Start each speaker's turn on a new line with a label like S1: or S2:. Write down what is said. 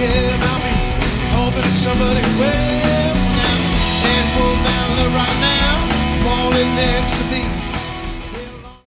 S1: care about me, hoping somebody will now. And for Madeline right now, wanting next to me.